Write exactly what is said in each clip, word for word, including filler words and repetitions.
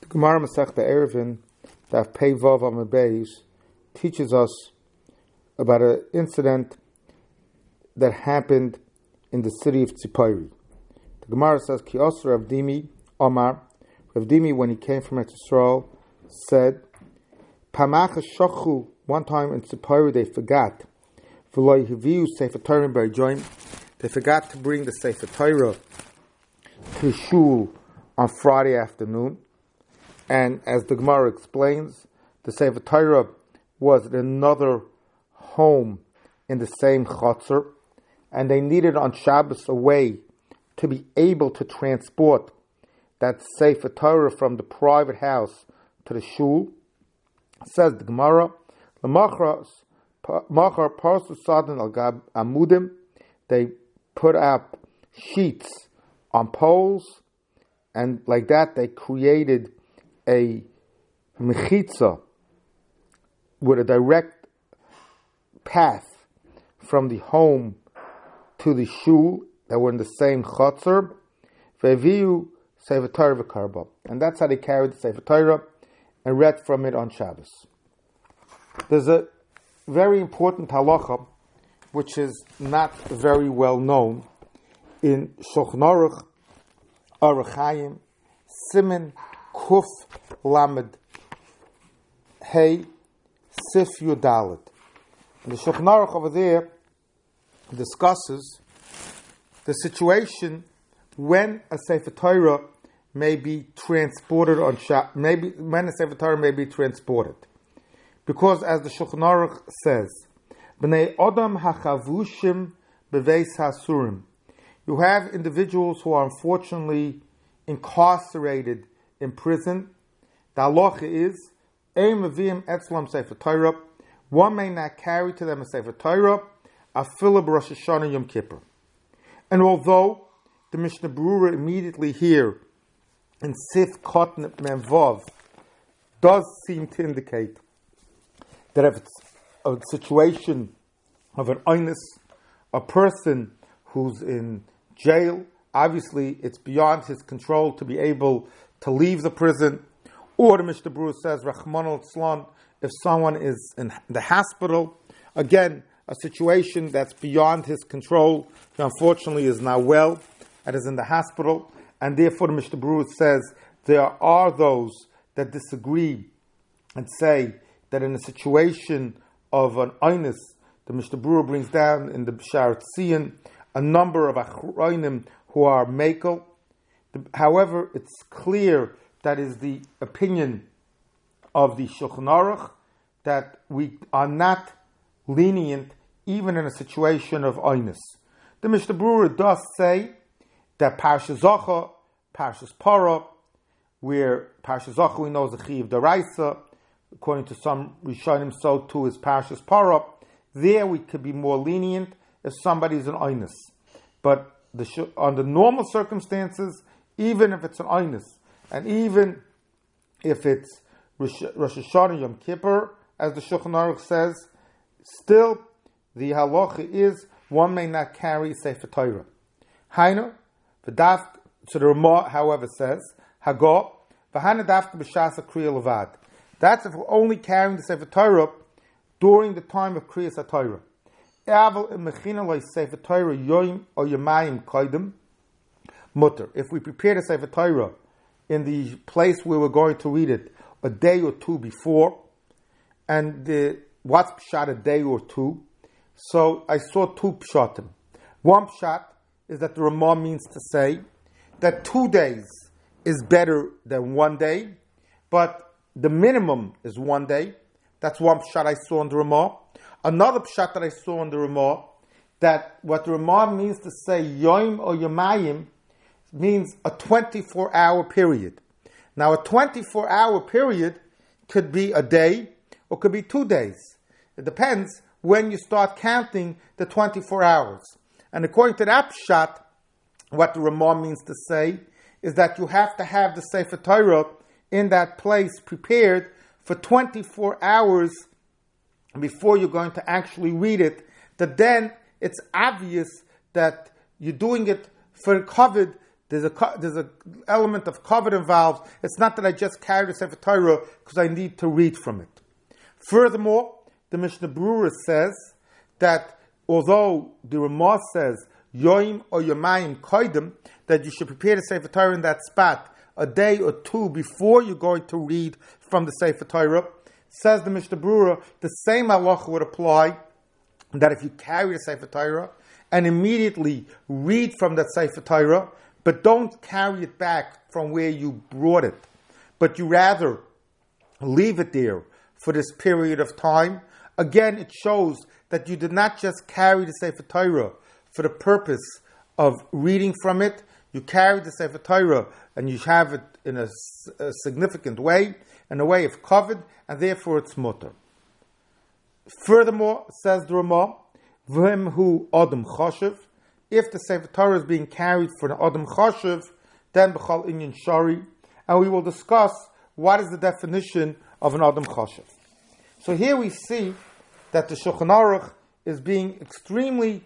Gemara Masechta Eruvin, Daf Pei Vav Amud Beis, teaches us about an incident that happened in the city of Tzipori. The Gemara says, Ki Osra Rav Dimi Omar, Rav Dimi, when he came from Eretz Yisrael, said, Pamacha Shochu, one time in Tzipori they forgot, V'loi Hiviu Sefer Torah B'Arjoim, they forgot to bring the Sefer Torah to Shul on Friday afternoon. And as the Gemara explains, the Sefer Torah was in another home in the same chutzner, and they needed on Shabbos a way to be able to transport that Sefer Torah from the private house to the shul. Says the Gemara, L'machar parsu sadin al gab amudim, they put up sheets on poles, and like that they created a mechitza with a direct path from the home to the shul that were in the same chutzner. Ve'viu Sefer Torah v'karba, and that's how they carried the Sefer Torah and read from it on Shabbos. There's a very important halacha which is not very well known in Shulchan Aruch, Orach Chaim, Siman Kuf Lamed Hey Sif Yudalet. And the Shulchan Aruch over there discusses the situation when a Sefer Torah may be transported on Shabbos, maybe when a Sefer Torah may be transported, because as the Shulchan Aruch says, B'nei Adam hachavushim beveis hasurim, you have individuals who are unfortunately incarcerated in prison. The halacha is, Ein meviim etzlam Sefer Torah, one may not carry to them a Sefer Torah, afilu b'Rosh Hashanah Yom Kippur. And although the Mishnah Berurah immediately here in Sif Kotn Menvav does seem to indicate that if it's a situation of an onus, a person who's in jail, obviously it's beyond his control to be able to leave the prison. Or the Mishnah Berurah says, Rachman al-Tzlan, if someone is in the hospital, again, a situation that's beyond his control, he unfortunately is not well and is in the hospital, and therefore the Mishnah Berurah says there are those that disagree and say that in a situation of an onus, the Mishnah Berurah brings down in the B'Sharat Tzion a number of achronim who are mekel. However, it's clear that is the opinion of the Shulchan Aruch that we are not lenient even in a situation of onus. The Mishnah Berurah does say that Parshas Zocha, Parshas Parah, where Parshas Zocha we know is a Chiv D'Oraisa, according to some Rishonim, so too is Parshas Parah. There we could be more lenient if somebody is an onus. But the, under normal circumstances, even if it's an onus, and even if it's Rosh Hashanah Yom Kippur, as the Shulchan Aruch says, still the halacha is one may not carry Sefer Torah. Hainu, v'daf, so the Ramah, however, says, Hago, v'hana dafka b'shasa kriya levad. That's if we're only carrying the Sefer Torah during the time of Kriyas HaTorah. Aval im mechina lo Sefer Torah yoim or yamayim koidem mutter. If we prepare the Sefer Torah in the place where we're going to read it a day or two before, and the, what's pshat a day or two? So I saw two pshatim. One pshat is that the Ramah means to say that two days is better than one day, but the minimum is one day. That's one pshat I saw in the Ramah. Another pshat that I saw in the Ramah, that what the Ramah means to say yoim or yamayim means a twenty-four hour period. Now a twenty-four hour period could be a day or could be two days. It depends when you start counting the twenty-four hours. And according to that pshat, what the Ramah means to say is that you have to have the Sefer Torah in that place prepared for twenty-four hours before you're going to actually read it, that then it's obvious that you're doing it for covered There's a there's an element of covet involved. It's not that I just carry the Sefer Torah because I need to read from it. Furthermore, the Mishnah Berurah says that although the Ramah says Yoim or Yomayim Koidim, that you should prepare the Sefer Torah in that spot a day or two before you're going to read from the Sefer Torah, says the Mishnah Berurah, the same halacha would apply that if you carry the Sefer Torah and immediately read from that Sefer Torah, but don't carry it back from where you brought it, but you rather leave it there for this period of time. Again, it shows that you did not just carry the Sefer Torah for the purpose of reading from it. You carry the Sefer Torah and you have it in a, a significant way, in a way of covered, and therefore it's mutter. Furthermore, says the Ramah, V'hem hu Adam Choshev, if the Sefer Torah is being carried for the Adam Choshev, then B'chal Inyan Shari, and we will discuss what is the definition of an Adam Choshev. So here we see that the Shulchan Aruch is being extremely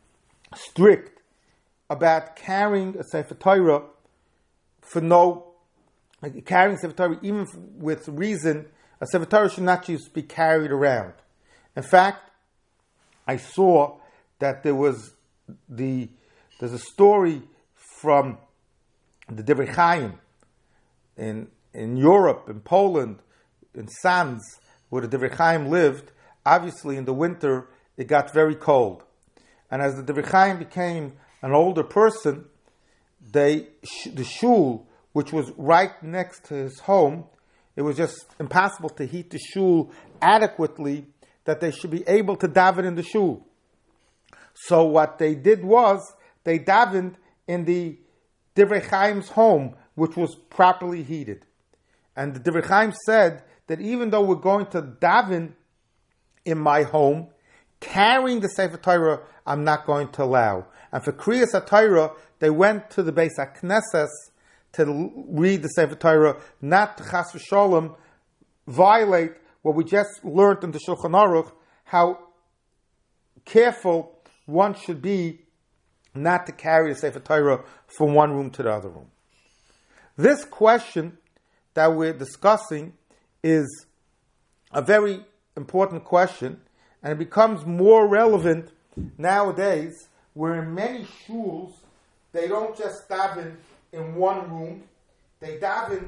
strict about carrying a Sefer Torah for no, carrying Sefer Torah even with reason. A Sefer Torah should not just be carried around. In fact, I saw that there was the there's a story from the Divrei Chaim in in Europe, in Poland, in Sanz, where the Divrei Chaim lived. Obviously, in the winter, it got very cold. And as the Divrei Chaim became an older person, they, the shul, which was right next to his home, it was just impossible to heat the shul adequately that they should be able to daven in the shul. So what they did was, they davened in the Divrei Chaim's home, which was properly heated. And the Divrei Chaim said that even though we're going to daven in my home, carrying the Sefer Torah, I'm not going to allow. And for Kriyas HaTorah, they went to the Beis HaKnesses to read the Sefer Torah, not to Chas v'Sholem violate what we just learned in the Shulchan Aruch, how careful one should be not to carry the Sefer Torah from one room to the other room. This question that we're discussing is a very important question, and it becomes more relevant nowadays, where in many shuls, they don't just daven in one room, they daven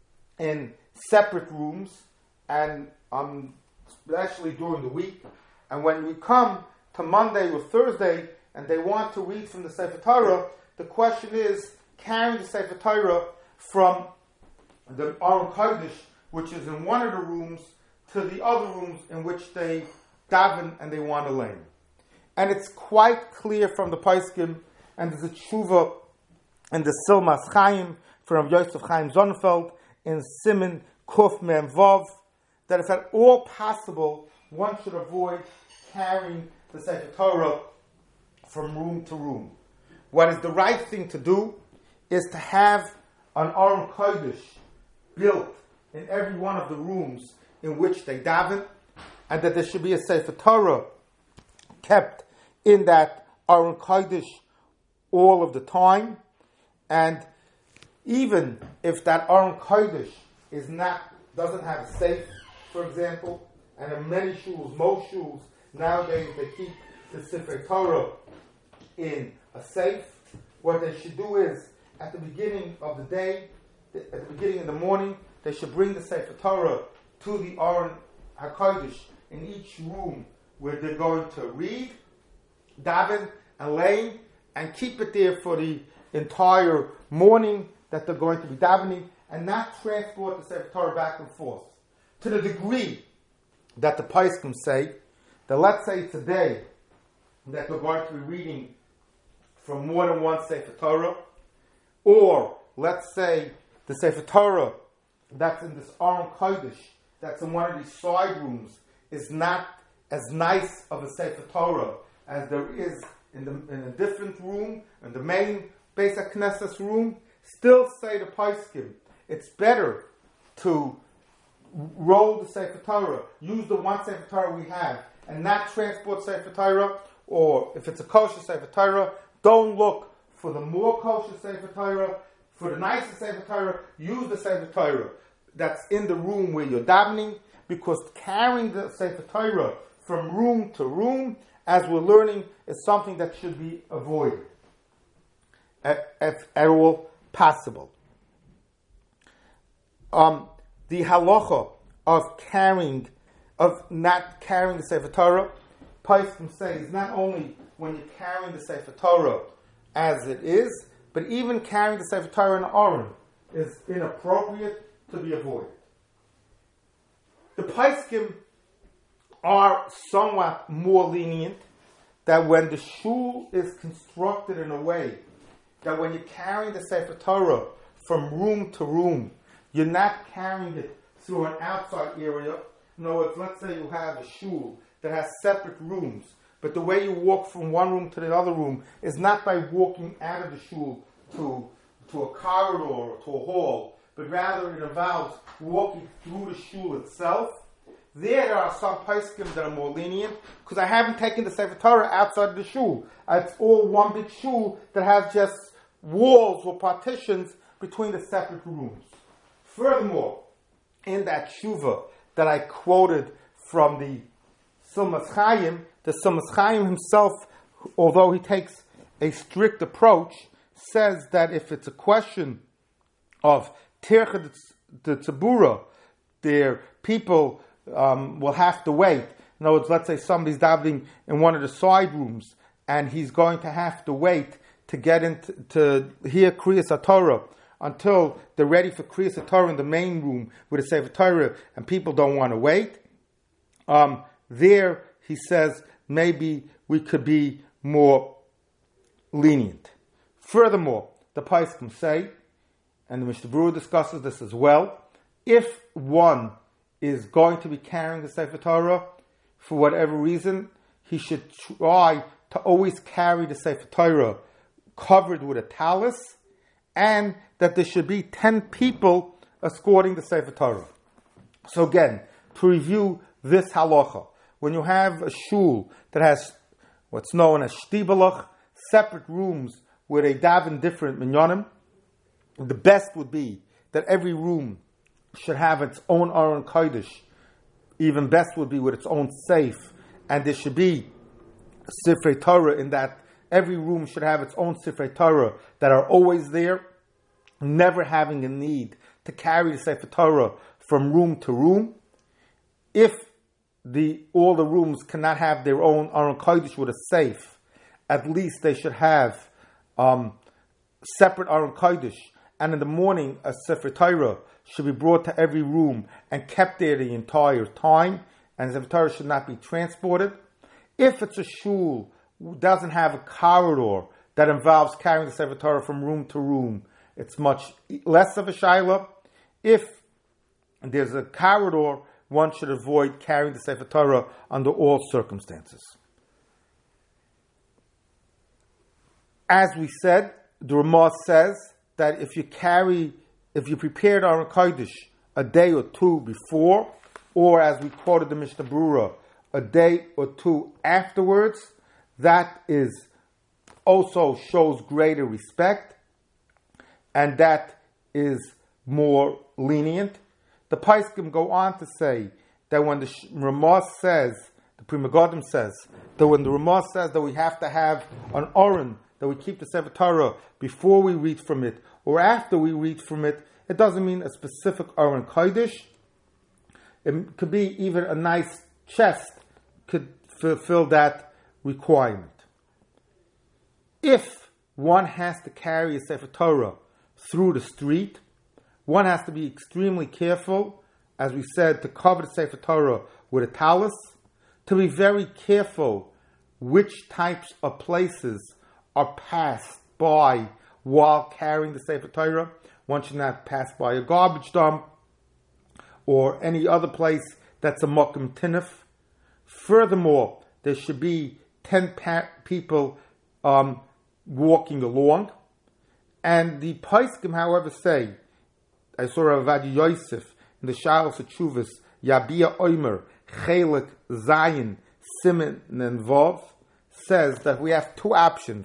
in separate rooms, and um, especially during the week. And when we come to Monday or Thursday, and they want to read from the Sefer Torah, the question is, carrying the Sefer Torah from the Aron Kodesh, which is in one of the rooms, to the other rooms in which they daven and they want to learn. And it's quite clear from the Paiskim, and there's a tshuva in the Silmas Chaim from Yosef Chaim Sonnenfeld in Siman Kuf Mem Vav, that if at all possible, one should avoid carrying the Sefer Torah from room to room. What is the right thing to do is to have an Aron Kodesh built in every one of the rooms in which they daven, and that there should be a Sefer Torah kept in that Aron Kodesh all of the time. And even if that Aron Kodesh is not, doesn't have a safe, for example, and in many shuls, most shuls nowadays, they keep the Sefer Torah in a safe, what they should do is, at the beginning of the day, at the beginning of the morning, they should bring the Sefer Torah to the Aron HaKodesh in each room where they're going to read, daven, and lay, and keep it there for the entire morning that they're going to be davening, and not transport the Sefer Torah back and forth. To the degree that the Paiskim say, that let's say today that we're going to be reading from more than one Sefer Torah, or let's say the Sefer Torah that's in this Aron Kodesh, that's in one of these side rooms, is not as nice of a Sefer Torah as there is in, the, in a different room, in the main Beis HaKnesses room. Still say the Paiskim, it's better to roll the Sefer Torah, use the one Sefer Torah we have, and not transport Sefer Torah, or if it's a kosher Sefer Torah, don't look for the more kosher Sefer Torah, for the nicer Sefer Torah, use the Sefer Torah that's in the room where you're davening, because carrying the Sefer Torah from room to room, as we're learning, is something that should be avoided, at, at, at all possible. Um, the halacha of carrying, of not carrying the Sefer Torah, Poskim say, is not only when you're carrying the Sefer Torah as it is, but even carrying the Sefer Torah in the Aron is inappropriate to be avoided. The Poskim are somewhat more lenient, that when the shul is constructed in a way that when you're carrying the Sefer Torah from room to room, you're not carrying it through an outside area. In other words, let's say you have a shul that has separate rooms, but the way you walk from one room to the other room is not by walking out of the shul to, to a corridor or to a hall, but rather it involves walking through the shul itself. There, there are some poskim that are more lenient, because I haven't taken the Sefer Torah outside the shul. It's all one big shul that has just walls or partitions between the separate rooms. Furthermore, in that tshuva that I quoted from the Silmas Chaim, the Silmas Chaim himself, although he takes a strict approach, says that if it's a question of Tircha de Tzibura, their people um, will have to wait. In other words, let's say somebody's davening in one of the side rooms, and he's going to have to wait to get into to hear Kriyas HaTorah until they're ready for Kriyas HaTorah in the main room with the Sefer Torah, and people don't want to wait. Um, there, he says, maybe we could be more lenient. Furthermore, the Poskim say, and the Mishnah Berurah discusses this as well, if one is going to be carrying the Sefer Torah, for whatever reason, he should try to always carry the Sefer Torah covered with a talus, and that there should be ten people escorting the Sefer Torah. So again, to review this halacha, when you have a shul that has what's known as shtibalach, separate rooms where they daven different minyanim, the best would be that every room should have its own Aron Kodesh. Even best would be with its own safe, and there should be Sifrei Torah in that. Every room should have its own Sifrei Torah that are always there, never having a need to carry the Sefer Torah from room to room. If the all the rooms cannot have their own Aron Kodesh with a safe, at least they should have um, separate Aron Kodesh. And in the morning, a Sefer Torah should be brought to every room and kept there the entire time, and the Sefer Torah should not be transported. If it's a shul who doesn't have a corridor that involves carrying the Sefer Torah from room to room, it's much less of a shaila. If there's a corridor, one should avoid carrying the Sefer Torah under all circumstances. As we said, the Ramah says that if you carry, if you prepared Aron Kodesh a day or two before, or as we quoted the Mishnah Berurah, a day or two afterwards, that is also shows greater respect, and that is more lenient. The Poskim go on to say that when the Ramah says, the Pri Megadim says, that when the Ramah says that we have to have an Aron, that we keep the Sefer Torah before we read from it or after we read from it, it doesn't mean a specific Aron Kodesh. It could be even a nice chest could fulfill that requirement. If one has to carry a Sefer Torah through the street, one has to be extremely careful, as we said, to cover the Sefer Torah with a talus, to be very careful which types of places are passed by while carrying the Sefer Torah. One should not pass by a garbage dump or any other place that's a mokum tinif. Furthermore, there should be ten pa- people um, walking along. And the Poskim, however, say, I saw Rav Ovadia Yosef in the Shalos HaTshuvos, Yabia Omer, Chelik, Zayin, Simen, and Vav, says that we have two options.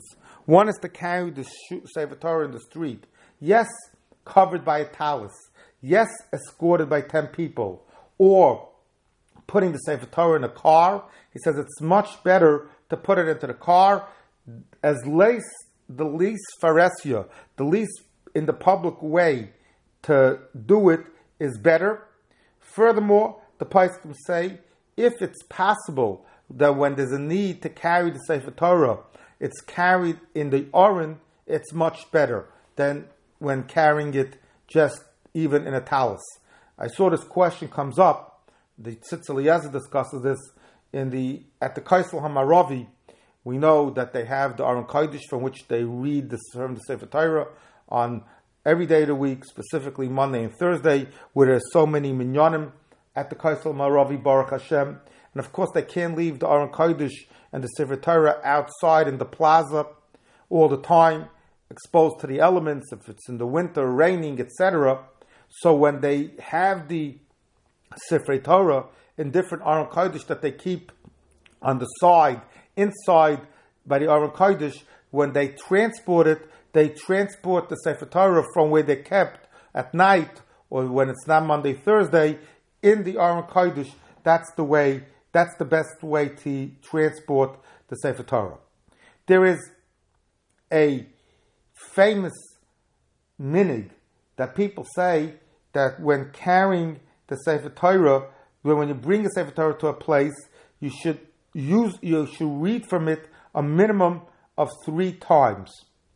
One is to carry the Sefer Torah in the street. Yes, covered by a talus. Yes, escorted by ten people. Or putting the Sefer Torah in a car. He says it's much better to put it into the car as least, the least pharesia, the least in the public way to do it is better. Furthermore, the Poskim say, if it's possible that when there's a need to carry the Sefer Torah, it's carried in the Oren, it's much better than when carrying it just even in a talus. I saw this question comes up. The Tzitz Eliezer discusses this in the at the Kaisel Hamaravi. We know that they have the Aron Kodesh from which they read the, from the Sefer Torah on every day of the week, specifically Monday and Thursday, where there's so many minyanim at the Kaisel Hamaravi, Baruch Hashem. And of course, they can't leave the Aron Kodesh and the Sefer Torah outside in the plaza all the time, exposed to the elements, if it's in the winter, raining, et cetera. So when they have the Sefer Torah in different Aron Kodesh that they keep on the side, inside by the Aron Kodesh, when they transport it, they transport the Sefer Torah from where they're kept at night, or when it's not Monday, Thursday, in the Aron Kodesh. That's the way, that's the best way to transport the Sefer Torah. There is a famous minig that people say that when carrying the Sefer Torah, when you bring a Sefer Torah to a place, you should use, you should read from it a minimum of three times.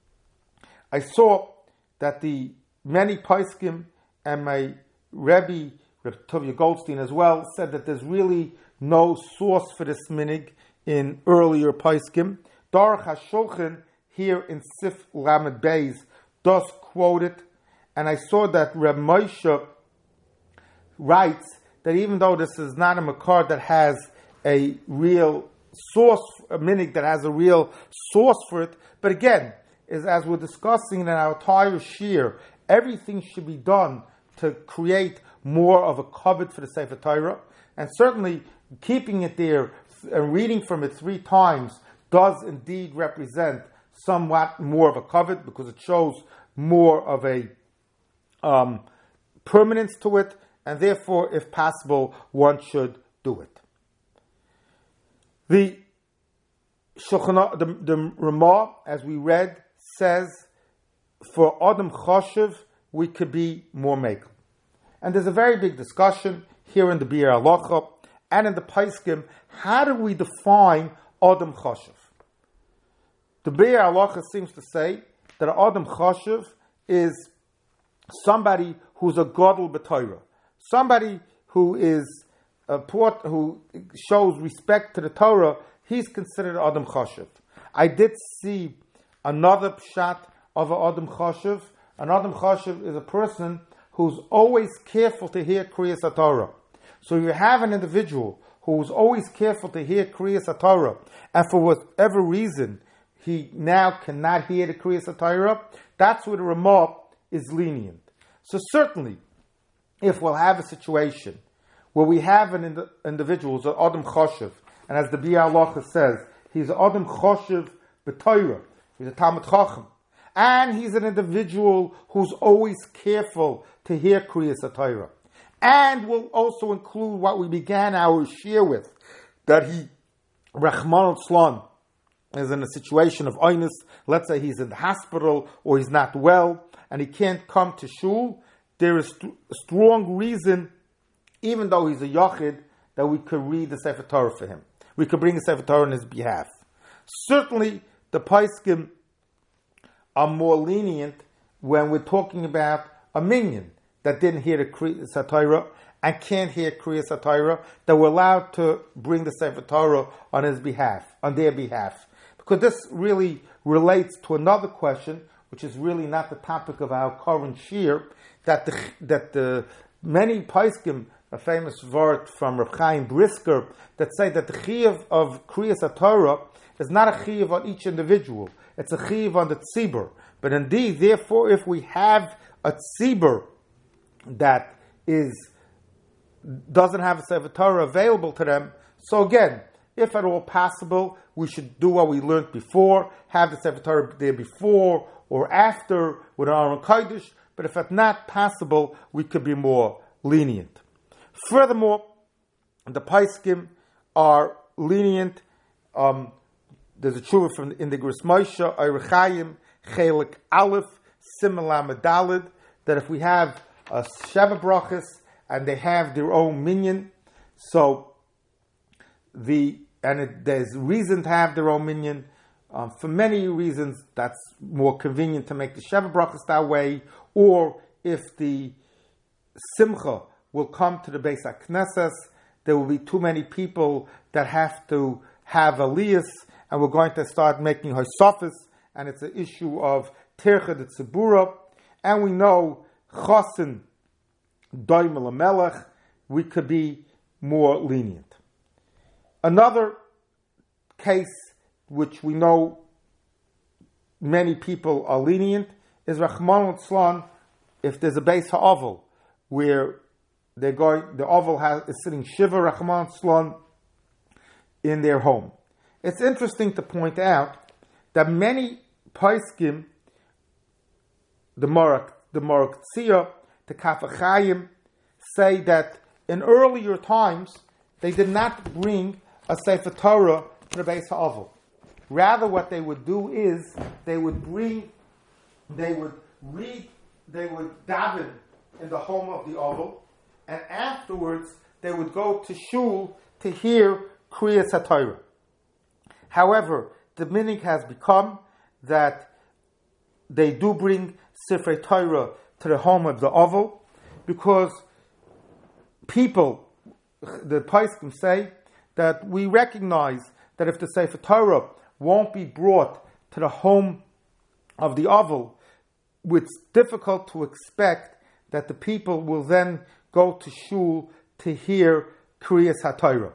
I saw that the many Poskim and my Rebbe, Reb Tovia Goldstein as well, said that there's really no source for this minig in earlier Poskim. Daruch HaShulchan here in Sif Lamed Beis does quote it, and I saw that Reb Moshe writes that even though this is not a makar that has a real source, a minig that has a real source for it, but again, is as we're discussing in our entire shir, everything should be done to create more of a covet for the Sefer Torah, and certainly keeping it there and reading from it three times does indeed represent somewhat more of a covet, because it shows more of a um, permanence to it, and therefore, if possible, one should do it. The Shulchan, the, the Ramah, as we read, says for Adam Choshev we could be more makel, and there's a very big discussion here in the Biur Halacha and in the Poskim. How do we define Adam Choshev? The Biur Halacha seems to say that Adam Choshev is somebody who's a Gadol b'Torah, somebody who is a port, who shows respect to the Torah. He's considered Adam Choshev. I did see another pshat of an Adam Choshev. An Adam Choshev is a person who's always careful to hear Kriyas HaTorah. So you have an individual who's always careful to hear Kriyas HaTorah, and for whatever reason he now cannot hear the Kriyas HaTorah, that's where the Ramah is lenient. So certainly, if we'll have a situation where we have an ind- individual who's an Adam Choshev, and as the Biur Halacha says, he's an Adam Choshev b'Torah, he's a Talmid Chacham, and he's an individual who's always careful to hear Kriyas HaTorah, and will also include what we began our shir with, that he, Rachmana litzlan, is in a situation of oinus. Let's say he's in the hospital or he's not well and he can't come to shul. There is st- a strong reason, even though he's a yachid, that we could read the Sefer Torah for him. We could bring a Sefer Torah on his behalf. Certainly, the Poskim are more lenient when we're talking about a minion that didn't hear the Kriyas HaTorah and can't hear Kriyas HaTorah, that we're allowed to bring the Sefer Torah on his behalf, on their behalf. Because this really relates to another question, which is really not the topic of our current shir, that the, that the many Poskim, a famous word from Reb Chaim Brisker, that say that the chiyuv of Kriyas HaTorah is not a chiyuv on each individual, it's a chiyuv on the tzibur. But indeed, therefore, if we have a tzibur that is doesn't have a Sefer Torah available to them, so again, If at all possible, we should do what we learned before, have the Sefer Torah there before or after with our own Kodesh, but if it's not possible, we could be more lenient. Furthermore, the Paiskim are lenient. Um, there's a tshuva from in the Gris Moshe, Eirechayim, Chelik Aleph, Simela Medalid, that if we have a Sheva Brachas and they have their own minyan, so the and it, there's reason to have their own minyan. Um, for many reasons, that's more convenient to make the Sheva Brachas that way, or if the Simcha will come to the Beis HaKnesses, there will be too many people that have to have aliyas, and we're going to start making hosafis, and it's an issue of Tircha de Tzibura, and we know Chosin Doimel Melech, we could be more lenient. Another case which we know many people are lenient is Rachmana litzlan, if there's a Beis HaOvel where they're going, the Ovel has, is sitting Shiva Rachmana litzlan in their home. It's interesting to point out that many Paiskim, the Morak, the Morak Tzia, the Kaf HaChaim, say that in earlier times they did not bring a Sefer Torah to the Beis HaOvel. Rather, what they would do is they would bring, they would read, they would daven in the home of the Ovel, and afterwards they would go to shul to hear Kriyas HaTorah. However, the minig has become that they do bring Sifrei Torah to the home of the Ovel, because people, the Paiskim say, that we recognize that if the Sefer Torah won't be brought to the home of the Ovel, it's difficult to expect that the people will then go to shul to hear Kriyas HaTorah.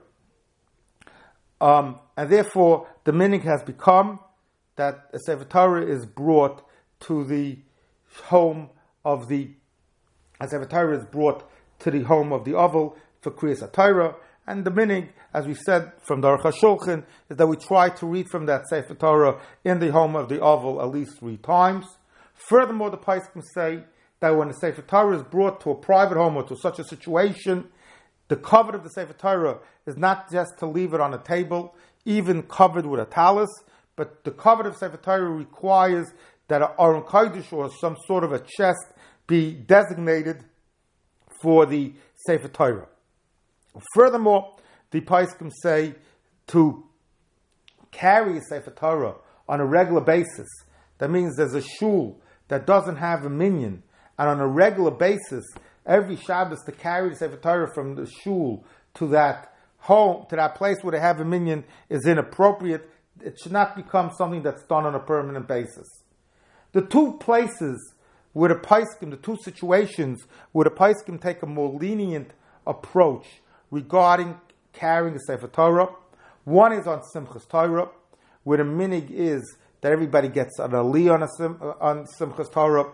Um, and therefore, the minig has become that a Sefer Torah is brought to the home of the, a Sefer Torah is brought to the home of the Ovel for Kriyas HaTorah. And the minig, as we said from the Aruch HaShulchan, is that we try to read from that Sefer Torah in the home of the Ovel at least three times. Furthermore, the Paiskim say that when the Sefer Torah is brought to a private home or to such a situation, the cover of the Sefer Torah is not just to leave it on a table, even covered with a talus, but the cover of Sefer Torah requires that an Aron Kodesh or some sort of a chest be designated for the Sefer Torah. Furthermore, the Paiskim say to carry a Sefer Torah on a regular basis. That means there's a shul that doesn't have a minyan, and on a regular basis, every Shabbos to carry the Sefer Torah from the shul to that home, to that place where they have a minyan, is inappropriate. It should not become something that's done on a permanent basis. The two places where the Paiskim, the two situations where the Paiskim take a more lenient approach regarding carrying the Sefer Torah, one is on Simchas Torah, where the minig is that everybody gets an aliyah on, a sim, on Simchas Torah.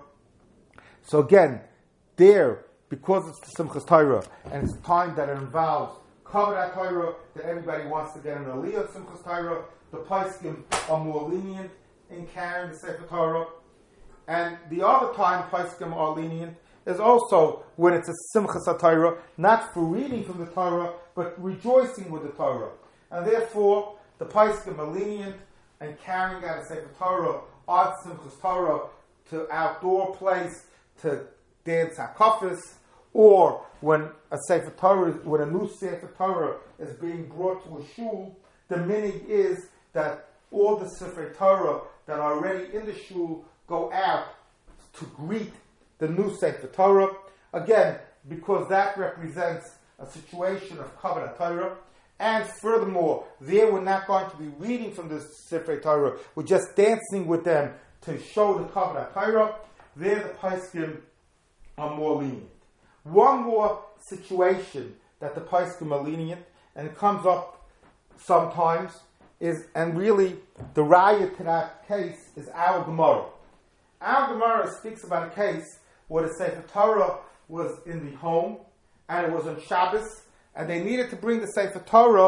So again, there, because it's the Simchas Torah, and it's time that it involves cover that Torah, that everybody wants to get an aliyah on Simchas Torah, the Paiskim are more lenient in carrying the Sefer Torah. And the other time Paiskim are lenient is also when it's a Simchas Torah, not for reading from the Torah, but rejoicing with the Torah. And therefore, the Paiskim are lenient and carrying out a Sefer Torah on Simchas Torah to outdoor place, to dance hakafis, or when a Sefer Torah, when a new Sefer Torah is being brought to a shul, the minig is that all the Sefer Torah that are already in the shul go out to greet the new Sefer Torah. Again, because that represents a situation of Kabbalah Torah. And furthermore, there we're not going to be reading from the Sefer Torah. We're just dancing with them to show the Kabbalah Torah. There the Paiskim are more lenient. One more situation that the Paiskim are lenient, and it comes up sometimes, is, and really the raya to that case is our Gemara. Our Gemara speaks about a case where the Sefer Torah was in the home, and it was on Shabbos, and they needed to bring the Sefer Torah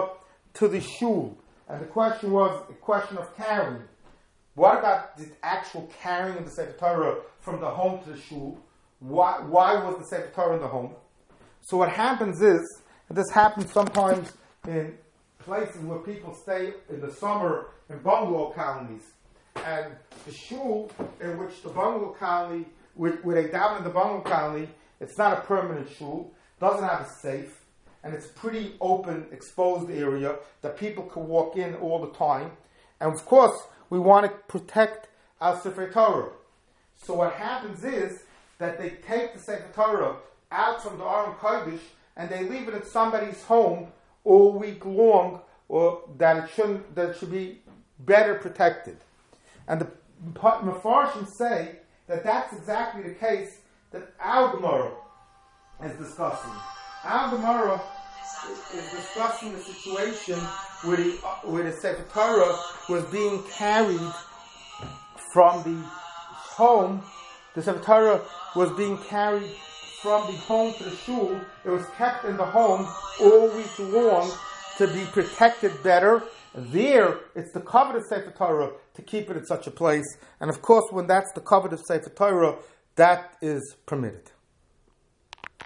to the shul. And the question was a question of carrying. What about the actual carrying of the Sefer Torah from the home to the shul? Why, why was the Sefer Torah in the home? So what happens is, and this happens sometimes in places where people stay in the summer in bungalow colonies, and the shul in which the bungalow colony, where, where they daven in the bungalow colony, it's not a permanent shul, doesn't have a safe, and it's a pretty open, exposed area that people can walk in all the time. And of course, we want to protect our Sefer Torah. So what happens is that they take the Sefer Torah out from the Aron Kodesh and they leave it at somebody's home all week long, or that it shouldn't, that it should be better protected. And the Mefarshim say that that's exactly the case that our Gemara is discussing. Our Gemara is discussing the situation where the, where the Sefer Torah was being carried from the home. The Sefer Torah was being carried from the home to the shul. It was kept in the home all week long to be protected better. There, it's the covet of Sefer Torah to keep it in such a place. And of course, when that's the covet of Sefer Torah, that is permitted.